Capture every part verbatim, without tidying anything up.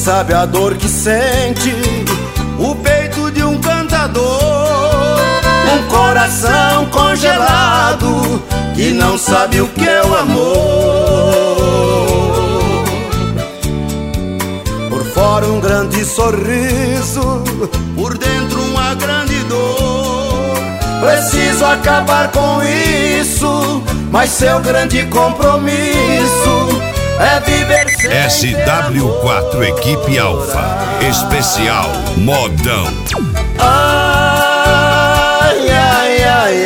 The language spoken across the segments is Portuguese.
sabe a dor que sente o peito de um cantador, um coração congelado que não sabe o que é o amor. Por fora um grande sorriso, por dentro uma grande dor. Preciso acabar com isso, mas seu grande compromisso é viver sem S W quatro Equipe Alfa Especial Modão. Ai, ai, ai,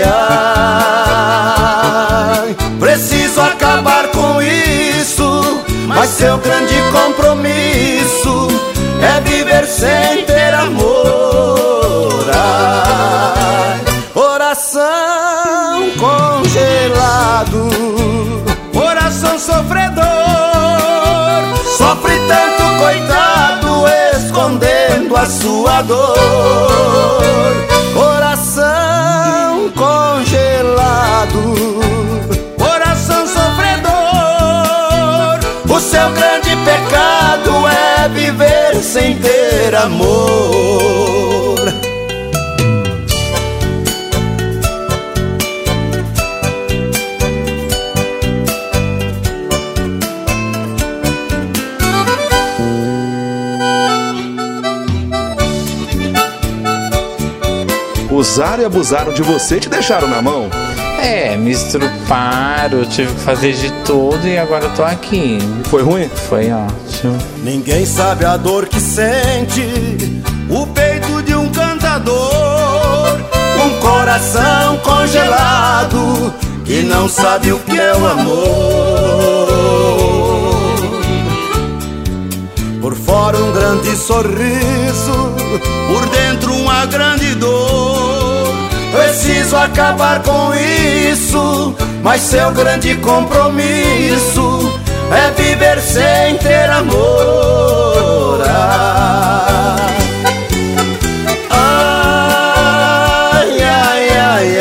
ai. Preciso acabar com isso, mas seu grande compromisso é viver sem ter amor. Ai, coração congelado, coração sofredor, sofre tanto, coitado, escondendo a sua dor. Coração congelado, coração sofredor, o seu grande pecado é viver sem ter amor. Usaram e abusaram de você e te deixaram na mão. É, me estruparam, tive que fazer de tudo e agora eu tô aqui. Foi ruim? Foi ótimo. Ninguém sabe a dor que sente o peito de um cantador, um coração congelado que não sabe o que é o amor. Por fora um grande sorriso, por dentro uma grande dor. Preciso acabar com isso, mas seu grande compromisso é viver sem ter amor. Ai, ai, ai,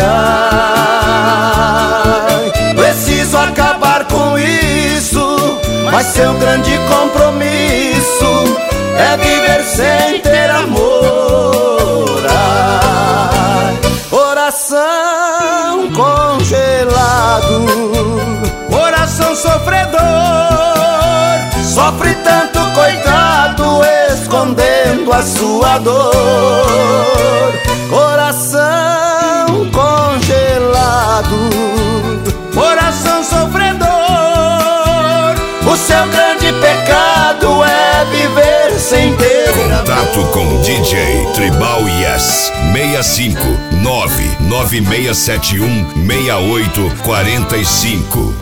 ai. Preciso acabar com isso, mas seu grande compromisso é viver sem ter amor. Ai, coração congelado, coração sofredor, sofre tanto, coitado, escondendo a sua dor. Coração congelado, coração sofredor, o seu grande pecado é viver sem ter Contato amor. com D J Tribal Yes seis cinco nove nove seis sete um seis oito quatro cinco.